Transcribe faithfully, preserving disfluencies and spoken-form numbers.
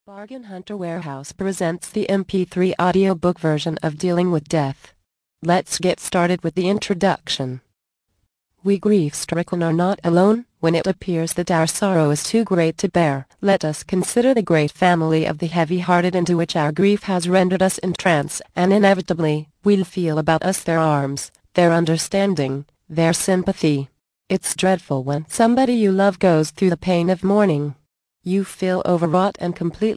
Bargain Hunter Warehouse presents the M P three audiobook version of Dealing with Death. Let's get started with the introduction. We grief-stricken are not alone. When it appears that our sorrow is too great to bear, let us consider the great family of the heavy-hearted into which our grief has rendered us entranced, and inevitably, we'll feel about us their arms, their understanding, their sympathy. It's dreadful when somebody you love goes through the pain of mourning. You feel overwrought and completely